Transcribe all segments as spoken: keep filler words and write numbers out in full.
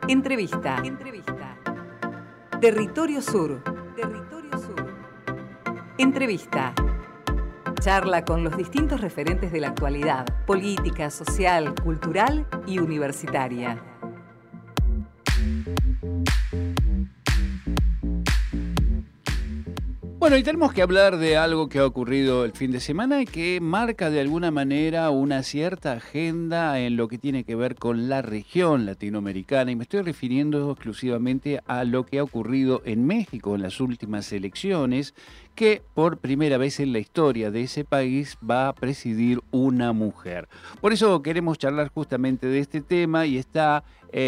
Entrevista. Entrevista. Territorio Sur. Territorio Sur. Entrevista. Charla con los distintos referentes de la actualidad, política, social, cultural y universitaria. Bueno, y tenemos que hablar de algo que ha ocurrido el fin de semana y que marca de alguna manera una cierta agenda en lo que tiene que ver con la región latinoamericana. Y me estoy refiriendo exclusivamente a lo que ha ocurrido en México en las últimas elecciones, que por primera vez en la historia de ese país va a presidir una mujer. Por eso queremos charlar justamente de este tema y está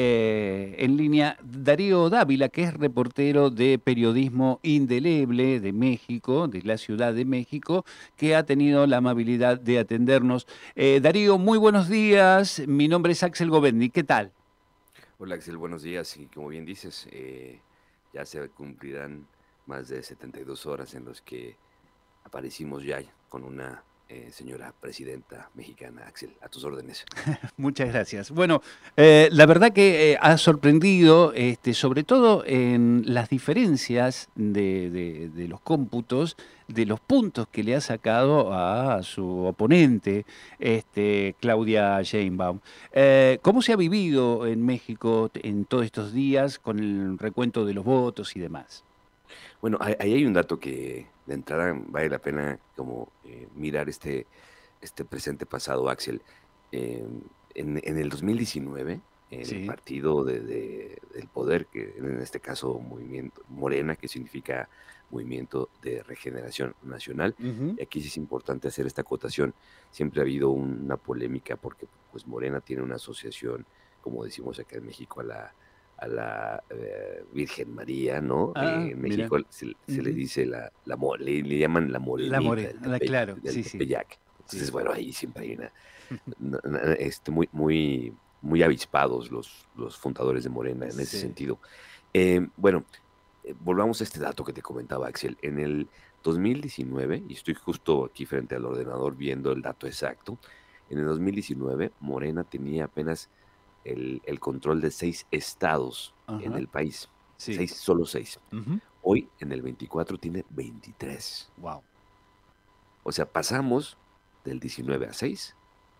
eh, en línea Darío Dávila, que es reportero de Periodismo Indeleble de México, de la Ciudad de México, que ha tenido la amabilidad de atendernos. Eh, Darío, muy buenos días. Mi nombre es Axel Govendi. ¿Qué tal? Hola Axel, buenos días. Y como bien dices, eh, ya se cumplirán más de setenta y dos horas en los que aparecimos ya con una eh, señora presidenta mexicana. Axel, a tus órdenes. Muchas gracias. Bueno, eh, la verdad que eh, ha sorprendido, este, sobre todo en las diferencias de, de- de los cómputos, de los puntos que le ha sacado a su oponente, este, Claudia Sheinbaum. Eh, ¿cómo se ha vivido en México en todos estos días con el recuento de los votos y demás? Bueno, ahí ahí hay un dato que de entrada vale la pena como eh, mirar este, este presente pasado, Axel. Eh, en, en el dos mil diecinueve, el Sí. partido de, de- del poder, que en este caso Movimiento Morena, que significa Movimiento de Regeneración Nacional, Ujú. y aquí sí es importante hacer esta acotación, siempre ha habido una polémica porque pues Morena tiene una asociación, como decimos acá en México, a la a la eh, Virgen María, ¿no? Ah, Eh, en mira. México se, se le Ujú. dice la, la mo- le, le llaman la La morenita More, del, la- Tepe- claro, del sí, sí, Tepeyac. sí. Entonces, bueno, ahí siempre hay una, na- na- este, muy, muy, muy avispados los, los fundadores de Morena en ese Sí. sentido. Eh, bueno, eh, volvamos a este dato que te comentaba, Axel. En el dos mil diecinueve, y estoy justo aquí frente al ordenador viendo el dato exacto, en el dos mil diecinueve Morena tenía apenas el, el control de seis estados en Ajá, el país. sí. Seis, solo seis. Ujú. Hoy, en el veinticuatro, tiene veintitrés. Wow. O sea, pasamos del diecinueve a seis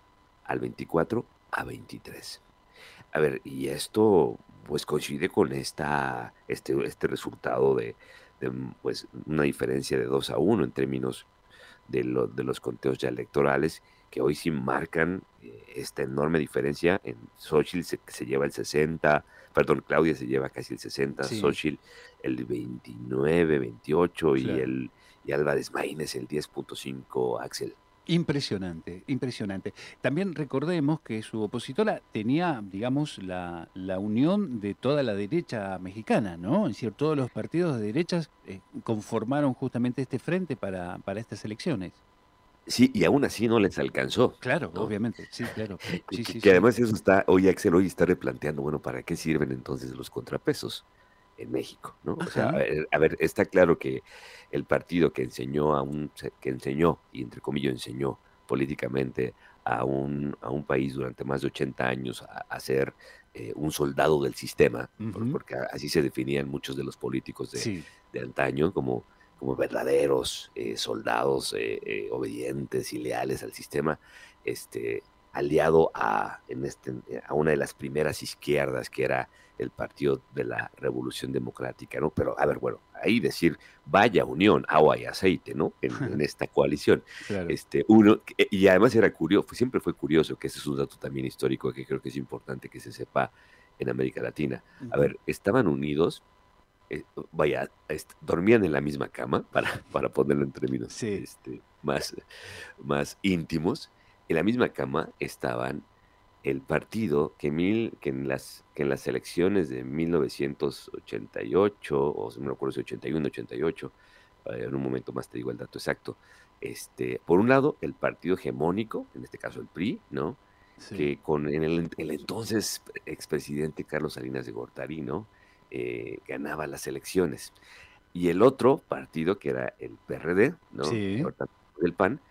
al veinticuatro a veintitrés. A ver, y esto pues coincide con esta, este, este resultado de, de, mm, pues, una diferencia de dos a uno en términos de, lo- de los conteos ya electorales, que hoy sí marcan eh, esta enorme diferencia. En Xochitl se, se lleva el sesenta, perdón, Claudia se lleva casi el sesenta, Sí, Xochitl el veintinueve, veintiocho y, claro. el, y Álvarez Maínez el diez punto cinco, Axel. Impresionante, impresionante. También recordemos que su opositora tenía, digamos, la, la unión de toda la derecha mexicana, ¿no? Es decir, todos los partidos de derechas eh, conformaron justamente este frente para, para estas elecciones. Sí, y aún así no les alcanzó, Claro, ¿no? obviamente, sí, claro. Y Sí, que, sí, que sí. además eso está, hoy Axel hoy está replanteando, bueno, ¿para qué sirven entonces los contrapesos en México, ¿no? O sea, a Ajá, ver, a ver, está claro que el partido que enseñó a un, se- que enseñó, y entre comillas enseñó políticamente a un, a un país durante más de ochenta años a, a ser eh, un soldado del sistema, por- ujú, porque a- así se definían muchos de los políticos de, sí. de antaño como, como verdaderos eh, soldados eh, eh, obedientes y leales al sistema, este, aliado a, en este, a una de las primeras izquierdas, que era el Partido de la Revolución Democrática, ¿no? Pero, a ver, bueno, ahí decir, vaya unión, agua y aceite, ¿no? En, en esta coalición. Claro. Este, uno, que- y además era curioso, siempre fue curioso, que ese es un dato también histórico que creo que es importante que se sepa en América Latina. A Ujú. ver, estaban unidos, eh, vaya, est- dormían en la misma cama, para, para ponerlo en términos Sí. este, más, más íntimos. En la misma cama estaban el partido que, mil, que, en las, que en las elecciones de mil novecientos ochenta y ocho, o si no me acuerdo si ochenta y uno, ochenta y ocho, eh, en un momento más te digo el dato exacto, este, por un lado, el partido hegemónico, en este caso el P R I, ¿no? Sí. Que con en el, el entonces expresidente Carlos Salinas de Gortari, ¿no? Eh, ganaba las elecciones. Y el otro partido, que era el P R D, ¿no? Que Sí. ahorita es el P A N,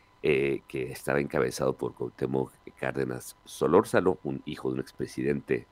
eh, que estaba encabezado por Cuauhtémoc Cárdenas Solórzano, un hijo de un expresidente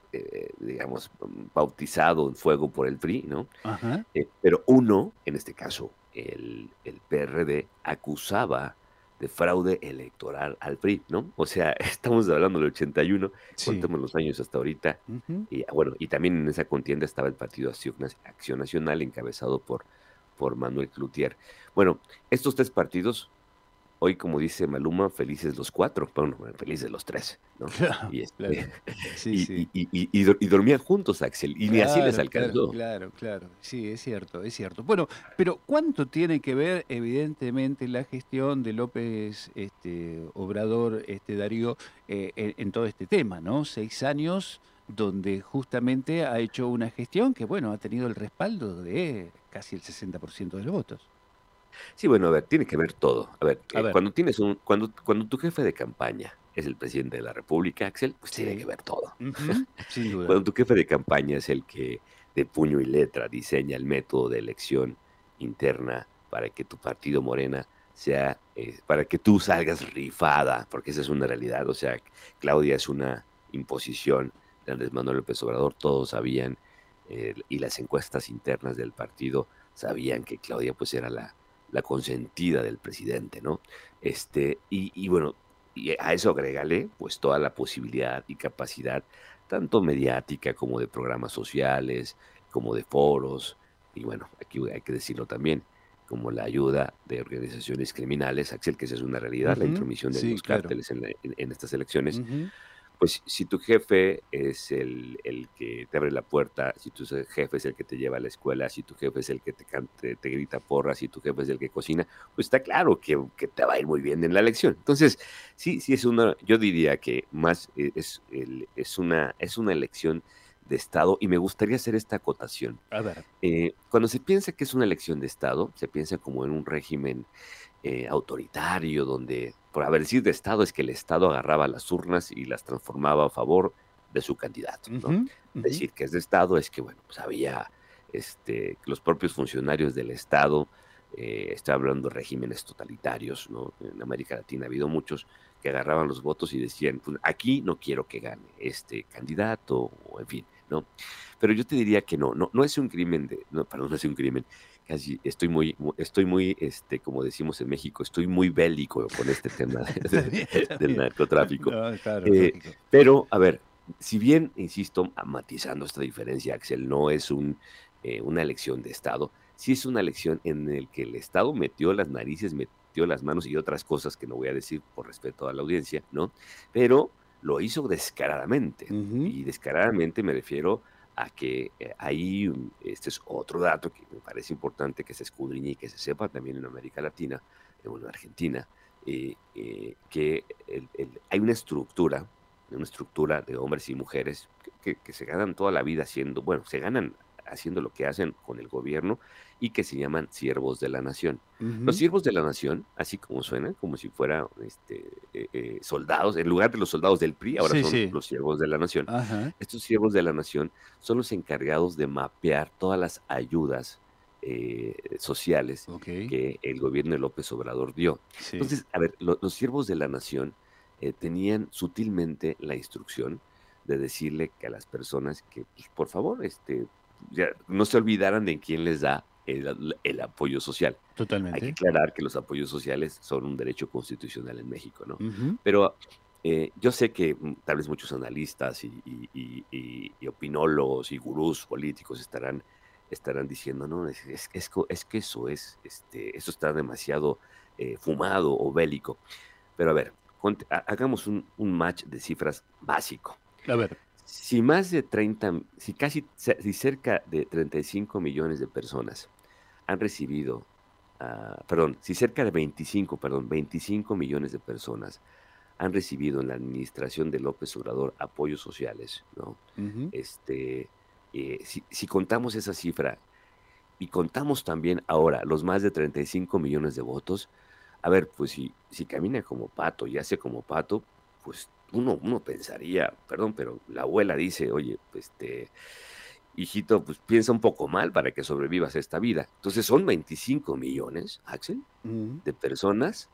eh, digamos, bautizado en fuego por el P R I, ¿no? Ajá. Eh, pero uno, en este caso, el, el P R D, acusaba de fraude electoral al P R I, ¿no? O sea, estamos hablando del ochenta y uno, Sí. contemos los años hasta ahorita, Ujú. y bueno, y también en esa contienda estaba el Partido Acción, Acción Nacional, encabezado por, por Manuel Cloutier. Bueno, estos tres partidos, hoy, como dice Maluma, felices los cuatro, bueno, felices los tres, ¿no? Claro, Y, este, claro. Sí, y, sí. y, y, y, y, y dormían juntos, Axel, y ni así les Claro, claro, alcanzó. claro, claro. Sí, es cierto, es cierto. Bueno, pero ¿cuánto tiene que ver, evidentemente, la gestión de López este, Obrador, este, Darío, eh, en, en todo este tema, ¿no? Seis años donde justamente ha hecho una gestión que, bueno, ha tenido el respaldo de casi el sesenta por ciento de los votos. Sí, bueno, a ver, tiene que ver todo. A ver, A eh, ver, cuando tienes un, cuando, cuando tu jefe de campaña es el presidente de la República, Axel, pues tiene que sí, ver todo. ujú, sin duda. Cuando tu jefe de campaña es el que de puño y letra diseña el método de elección interna para que tu partido Morena sea, eh, para que tú salgas rifada, porque esa es una realidad. O sea, Claudia es una imposición de Andrés Manuel López Obrador, todos sabían, eh, y las encuestas internas del partido sabían que Claudia pues era la, la consentida del presidente, ¿no? Este, y, y bueno, y a eso agrégale pues toda la posibilidad y capacidad tanto mediática como de programas sociales, como de foros, y bueno, aquí hay que decirlo también, como la ayuda de organizaciones criminales, Axel, que esa es una realidad, la Ujú, intromisión de sí, los claro. cárteles en, la- en- en estas elecciones. Ujú, Pues si tu jefe es el, el que te abre la puerta, si tu jefe es el que te lleva a la escuela, si tu jefe es el que te, can- te, te grita porras, si tu jefe es el que cocina, pues está claro que, que te va a ir muy bien en la elección. Entonces, sí, sí es una, yo diría que más eh, es, el- es, una, es una elección de Estado, y me gustaría hacer esta acotación. a ver. Eh, cuando se piensa que es una elección de Estado, se piensa como en un régimen eh, autoritario, donde, por haber decir de Estado, es que el Estado agarraba las urnas y las transformaba a favor de su candidato, ¿no? Ujú, ujú. Decir que es de Estado es que, bueno, pues había este, que los propios funcionarios del Estado, eh, estoy hablando de regímenes totalitarios, ¿no? En América Latina ha habido muchos que agarraban los votos y decían, pues, aquí no quiero que gane este candidato, o en fin, ¿no? Pero yo te diría que no, no, no es un crimen de, no, perdón, no es un crimen, casi estoy muy, mu- estoy muy, este, como decimos en México, estoy muy bélico con este tema de- Está de- bien, está del bien. narcotráfico. No, claro, Eh, lógico. pero, a ver, si bien, insisto, a- matizando esta diferencia, Axel, no es un, eh, una elección de Estado, sí es una elección en el que el Estado metió las narices, metió las manos y otras cosas que no voy a decir por respeto a la audiencia, ¿no? Pero lo hizo descaradamente. Ujú. Y descaradamente me refiero a que eh, ahí, mm, este es otro dato que me parece importante que se escudriñe y que se sepa también en América Latina, eh, bueno, en Argentina, eh, eh, que el- el- hay una estructura, una estructura de hombres y mujeres que, que- que se ganan toda la vida haciendo, bueno, se ganan haciendo lo que hacen con el gobierno, y que se llaman siervos de la nación. Los Ujú. siervos de la nación, así como suenan, como si fueran este, eh, eh, soldados, en lugar de los soldados del P R I, ahora Sí, son sí. los siervos de la nación. Ajá. Estos siervos de la nación son los encargados de mapear todas las ayudas eh, sociales Okey. que el gobierno de López Obrador dio. Sí. Entonces, a ver, lo- los siervos de la nación eh, tenían sutilmente la instrucción de decirle que a las personas que, pues, por favor, este, ya no se olvidaran de quién les da el, el apoyo social. Hay que Totalmente. aclarar que los apoyos sociales son un derecho constitucional en México, ¿no? Ujú. Pero eh, yo sé que mm, tal vez muchos analistas y, y- y- y- y opinólogos y gurús políticos estarán, estarán diciendo, no, es, es- es co- es que eso es, este, eso está demasiado eh, fumado o bélico. Pero a ver, cont- ha- hagamos un, un match de cifras básico. A ver. Si más de treinta, si casi, ce- si cerca de treinta y cinco millones de personas han recibido, ah, perdón, si cerca de veinticinco, perdón, veinticinco millones de personas han recibido en la administración de López Obrador apoyos sociales, ¿no? Ujú. Este, eh, si, si contamos esa cifra y contamos también ahora los más de treinta y cinco millones de votos, a ver, pues si, si camina como pato y hace como pato, pues uno, uno pensaría, perdón, pero la abuela dice, oye, pues este, hijito, pues piensa un poco mal para que sobrevivas esta vida. Entonces son veinticinco millones, Axel, Ujú. de personas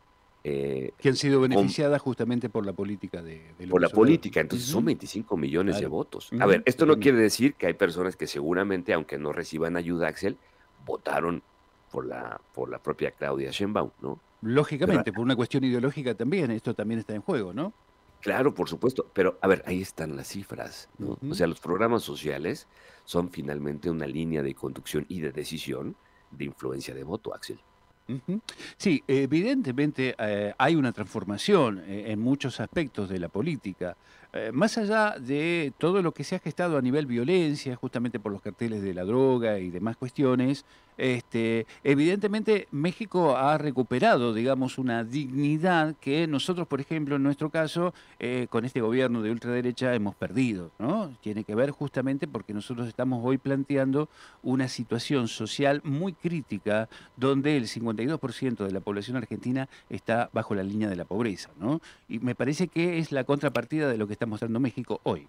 eh, Que han sido con, beneficiadas justamente por la política de, de por la López Obrador. política. Entonces son Ujú, veinticinco millones de claro. votos. A ver, Ujú, esto no totalmente. quiere decir que hay personas que seguramente, aunque no reciban ayuda, Axel, votaron por la, por la propia Claudia Sheinbaum, ¿no? Pero Lógicamente, por una cuestión ideológica también, esto también está en juego, ¿no? claro, por supuesto, pero a ver, ahí están las cifras, ¿no? O Ujú. sea, los programas sociales son finalmente una línea de conducción y de decisión de influencia de voto, Axel. Ujú. Sí, evidentemente eh, hay una transformación eh, en muchos aspectos de la política. Eh, más allá de todo lo que se ha gestado a nivel violencia, justamente por los carteles de la droga y demás cuestiones, este, evidentemente México ha recuperado, digamos, una dignidad que nosotros, por ejemplo, en nuestro caso, eh, con este gobierno de ultraderecha hemos perdido, ¿no? Tiene que ver justamente porque nosotros estamos hoy planteando una situación social muy crítica donde el cincuenta y dos por ciento de la población argentina está bajo la línea de la pobreza, ¿no? Y me parece que es la contrapartida de lo que está mostrando México hoy.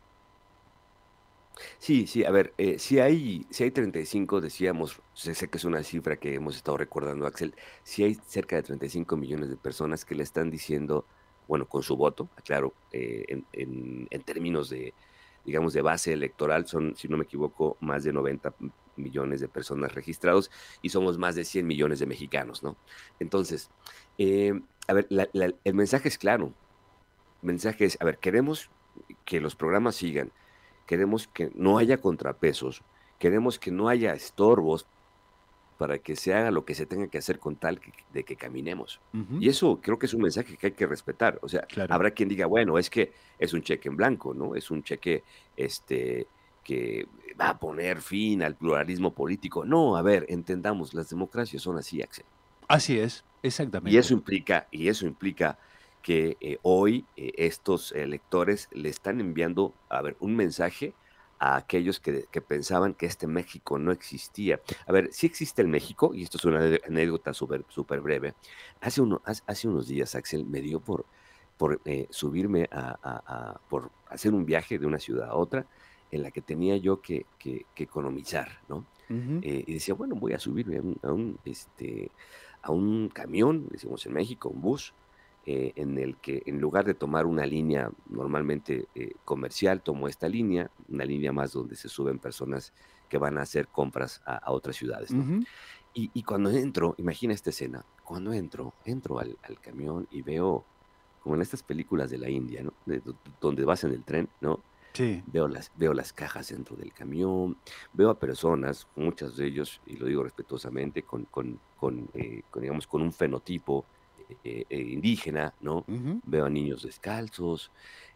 Sí, sí, a ver, eh, si hay, si hay treinta y cinco, decíamos, sé, sé que es una cifra que hemos estado recordando, Axel, si hay cerca de treinta y cinco millones de personas que le están diciendo, bueno, con su voto, aclaro, eh, en, en, en términos de, digamos, de base electoral, son, si no me equivoco, más de noventa m- millones de personas registrados y somos más de cien millones de mexicanos, ¿no? Entonces, eh, a ver, la- la- el mensaje es claro, el mensaje es, a ver, queremos que los programas sigan, queremos que no haya contrapesos, queremos que no haya estorbos para que se haga lo que se tenga que hacer con tal que- de que caminemos. Ujú, Y eso creo que es un mensaje que hay que respetar. O sea, claro. habrá quien diga, bueno, es que es un cheque en blanco, ¿no? Es un cheque este, que va a poner fin al pluralismo político. No, a ver, entendamos, las democracias son así, Axel. Así es, Y exactamente. eso implica, y eso implica que eh, hoy eh, estos electores le están enviando, a ver, un mensaje a aquellos que, que pensaban que este México no existía. A ver, sí existe el México, y esto es una ane- anécdota súper súper breve. Hace, uno, hace, hace unos días, Axel, me dio por, por eh, subirme a, a- a- por hacer un viaje de una ciudad a otra en la que tenía yo que, que- que economizar, ¿no? Ujú, Eh, y decía, bueno, voy a subirme a un, a un, este, a un camión, decimos en México, un bus, eh, en el que en lugar de tomar una línea normalmente eh, comercial, tomo esta línea, una línea más donde se suben personas que van a hacer compras a, a otras ciudades, ¿no? ujú. Y, y cuando entro, imagina esta escena, cuando entro, entro al, al camión y veo, como en estas películas de la India, ¿no? De- do- donde vas en el tren, ¿no? Sí. Veo las, veo las cajas dentro del camión, veo a personas, muchos de ellos, y lo digo respetuosamente, con, con, con, eh, con, digamos, con un fenotipo eh, eh, indígena, ¿no? Ujú. Veo a niños descalzos,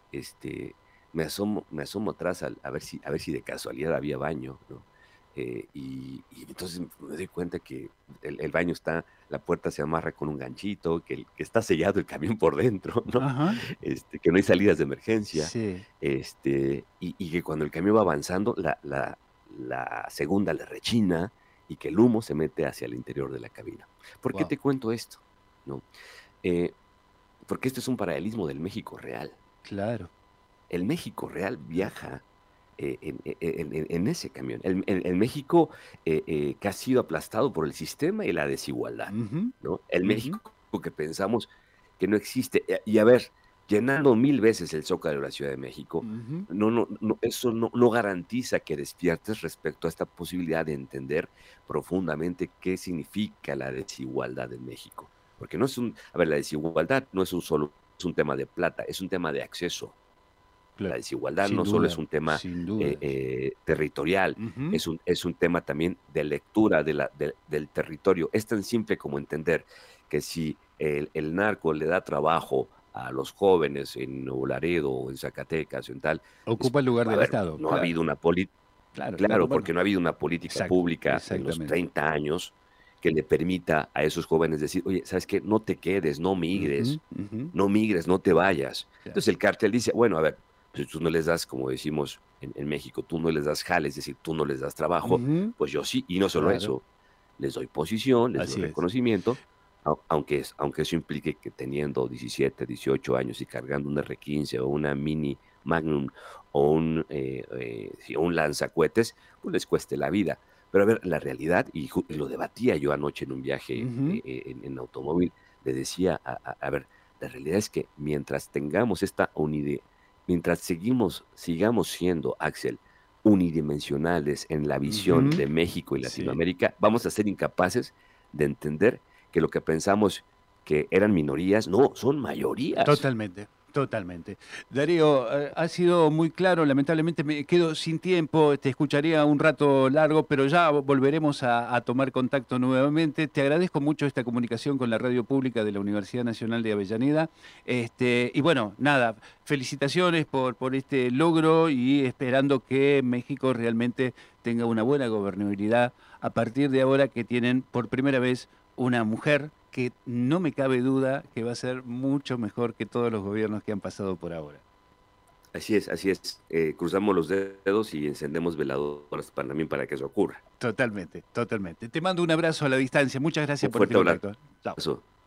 este, me asomo, me asomo atrás al- a, ver si, a ver si de casualidad había baño, ¿no? Eh, y, y entonces me doy cuenta que el, el baño está, la puerta se amarra con un ganchito, que, el- que está sellado el camión por dentro, ¿no? Ajá. Este, que no hay salidas de emergencia, Sí. este, y, y que cuando el camión va avanzando, la, la, la segunda le rechina y que el humo se mete hacia el interior de la cabina. ¿Por qué Wow. te cuento esto? ¿No? Eh, porque esto es un paralelismo del México real. Claro. El México real viaja eh, en, e- e- en- en- en ese camión. El, el- el México eh, eh, que ha sido aplastado por el sistema y la desigualdad, Ujú, ¿no? El ujú, México que pensamos que no existe. Eh, Y a ver, llenando mil veces el Zócalo de la Ciudad de México, ujú. no, no, no, eso no, no garantiza que despiertes respecto a esta posibilidad de entender profundamente qué significa la desigualdad en México. Porque no es un, a ver, la desigualdad no es un solo, es un tema de plata, es un tema de acceso. La Claro. desigualdad Sin no solo es duda, un tema sin eh, dudas. eh, territorial, Ujú. es un, es un tema también de lectura de la, de- del territorio. Es tan simple como entender que si el, el narco le da trabajo a los jóvenes en Nuevo Laredo o en Zacatecas o en tal, es, Ocupa el lugar a del ver, Estado, no ha claro. habido una política, Claro, claro, claro, bueno. porque no ha habido una política Exacto, pública en los exactamente. treinta años que le permita a esos jóvenes decir, oye, ¿sabes qué? No te quedes, no Ujú, migres, ujú. no migres, no te vayas. Claro. Entonces el cártel dice, bueno, a ver, pues tú no les das, como decimos en, en México, tú no les das jales, es decir, tú no les das trabajo, Ujú, pues yo sí, y no solo claro, eso, les doy posición, les doy así es. reconocimiento, au- aunque, es- aunque eso implique que teniendo diecisiete, dieciocho años y cargando un R quince o una Mini Magnum o un, eh, eh, sí, un lanzacuetes, pues les cueste la vida. Pero a ver, la realidad, y, ju- y lo debatía yo anoche en un viaje eh, Ujú. eh, en, en automóvil, le decía, a, a, a ver, la realidad es que mientras tengamos esta unidad, mientras seguimos, sigamos siendo, Axel, unidimensionales en la visión Ujú. de México y Sí. Latinoamérica, vamos a ser incapaces de entender que lo que pensamos que eran minorías, no, son mayorías. Totalmente, totalmente. Darío, eh, ha sido muy claro, lamentablemente me quedo sin tiempo, te escucharía un rato largo, pero ya volveremos a, a tomar contacto nuevamente. Te agradezco mucho esta comunicación con la radio pública de la Universidad Nacional de Avellaneda. Este, y bueno, nada, felicitaciones por, por este logro y esperando que México realmente tenga una buena gobernabilidad a partir de ahora que tienen por primera vez una mujer que no me cabe duda que va a ser mucho mejor que todos los gobiernos que han pasado por ahora. Así es, así es. Eh, cruzamos los dedos y encendemos veladoras para, también para que eso ocurra. Totalmente, totalmente. Te mando un abrazo a la distancia. Muchas gracias Un por este fuerte contacto. Chao. abrazo.